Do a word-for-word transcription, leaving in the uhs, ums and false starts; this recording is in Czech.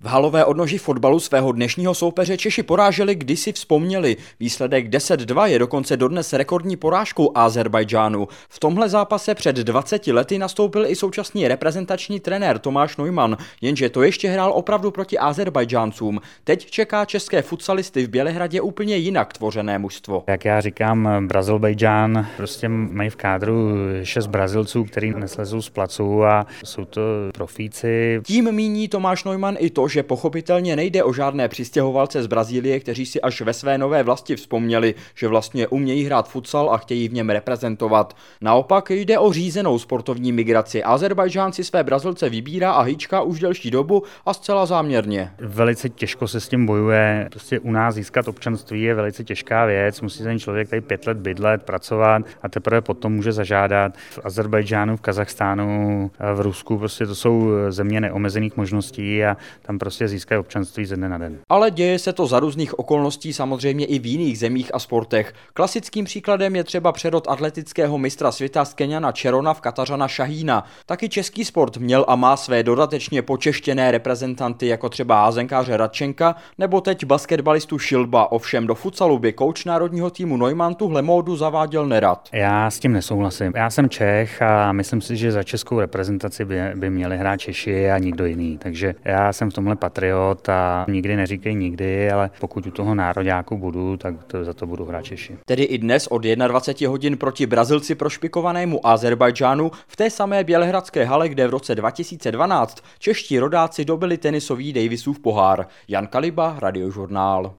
V halové odnoži fotbalu svého dnešního soupeře Češi poráželi, když si vzpomněli. Výsledek deset dva je dokonce dodnes rekordní porážkou Ázerbájdžánu. V tomhle zápase před dvaceti lety nastoupil i současný reprezentační trenér Tomáš Neumann, jenže to ještě hrál opravdu proti Ázerbájdžáncům. Teď čeká české futsalisty v Bělehradě úplně jinak tvořené mužstvo. Jak já říkám, Brazílbájdžán prostě mají v kádru šest Brazilců, kteří neslezou z placu a jsou to profíci. Tím míní Tomáš Neumann i to, že pochopitelně nejde o žádné přistěhovalce z Brazílie, kteří si až ve své nové vlasti vzpomněli, že vlastně umějí hrát futsal a chtějí v něm reprezentovat. Naopak jde o řízenou sportovní migraci. Ázerbájdžán si své Brazilce vybírá a hýčká už delší dobu a zcela záměrně. Velice těžko se s tím bojuje. Prostě u nás získat občanství je velice těžká věc. Musí ten člověk tady pět let bydlet, pracovat a teprve potom může zažádat. V Ázerbájdžánu, v Kazachstánu, v Rusku prostě to jsou země neomezených možností a tam prostě získají občanství ze dne na den. Ale děje se to za různých okolností samozřejmě i v jiných zemích a sportech. Klasickým příkladem je třeba přerod atletického mistra světa z Keňana Čerona v Katařana Šahína. Taky český sport měl a má své dodatečně počeštěné reprezentanty jako třeba házenkáře Radčenka nebo teď basketbalistu Šilba. Ovšem do futsalu by kouč národního týmu Neumann tuhle módu zaváděl nerad. Já s tím nesouhlasím. Já jsem Čech a myslím si, že za českou reprezentaci by, by měli hrát Češi a nikdo jiný. Takže já jsem v tomhle patriot a nikdy neříkej nikdy, ale pokud u toho nároďáku budu, tak to, za to budu hrát Češi. Tedy i dnes od dvacet jedna hodin proti Brazilci prošpikovanému Ázerbájdžánu v té samé bělehradské hale, kde v roce dva tisíce dvanáct čeští rodáci dobili tenisový Davisův pohár. Jan Kaliba, Radiožurnál.